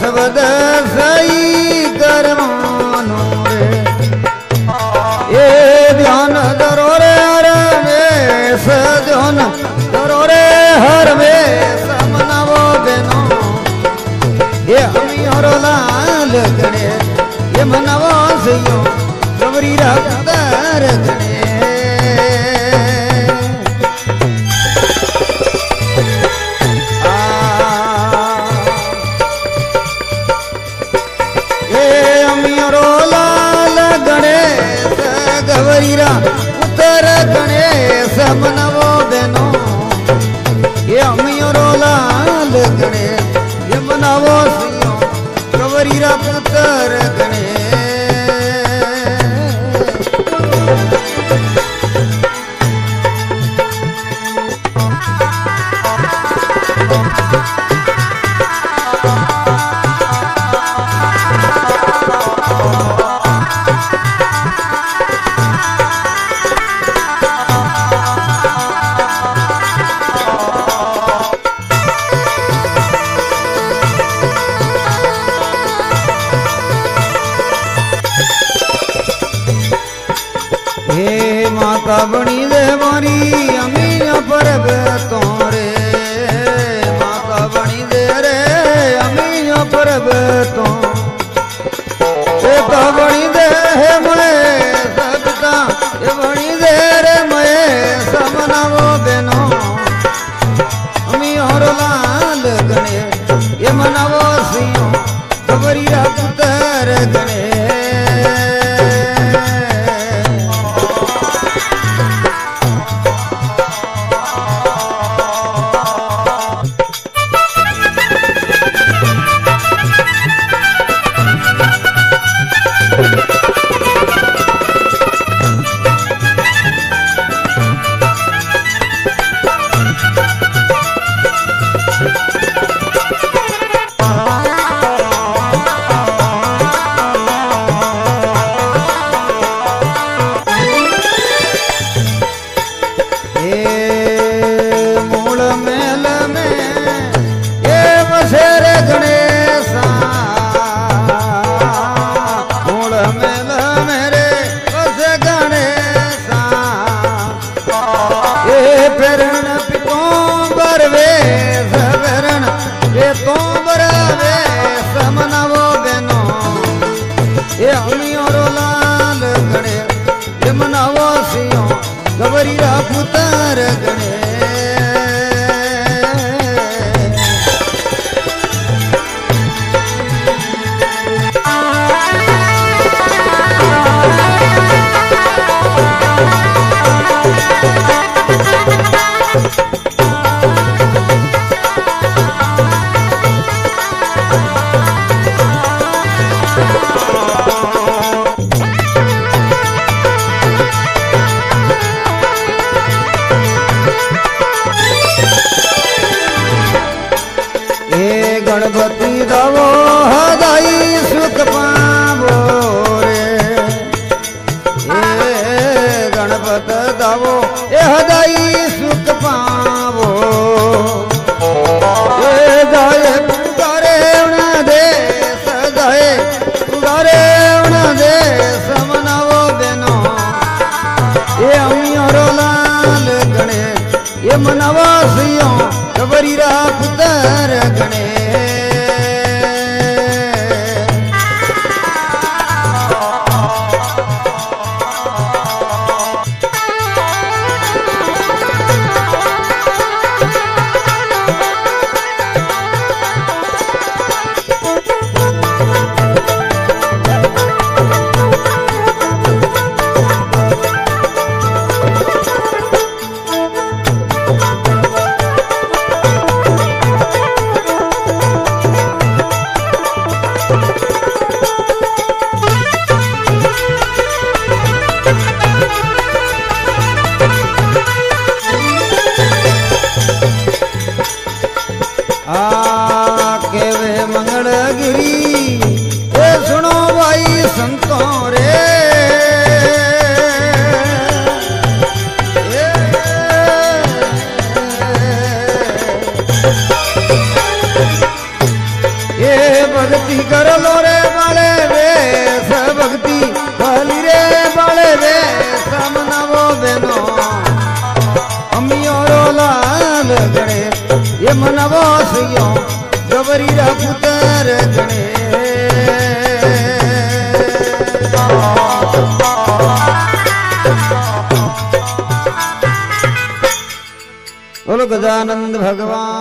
सर्वद सही करवानो रे ये ध्यान धरो रे हर में ध्यान धरो रे हर में समनावो बेनो ये हमी और लाल गणे ये मनावो सियो गवरी रखदार गणे उतर गणेश मनवो बेनो ये अमियोरो लाल गणेश ये मनावो सियो गवरी रा पुत्र गणेश माता बनी दे मारी अमीया परब तोरे माता बनी दे रे अमीया परब तो बनी दे है मैं सबता ये बनी दे रे मैं समनावो बेनो अमी और लाल गणे ये मनावो सियो गवरी रखतर गणे भक्ति कर लो रे बाले वे भक्ति भली रे बाले वे समनवो बेनो अमियोरो लाल गणे ये मनवो सियो गबरी रा पुत्र गणे बोलो गजानंद भगवान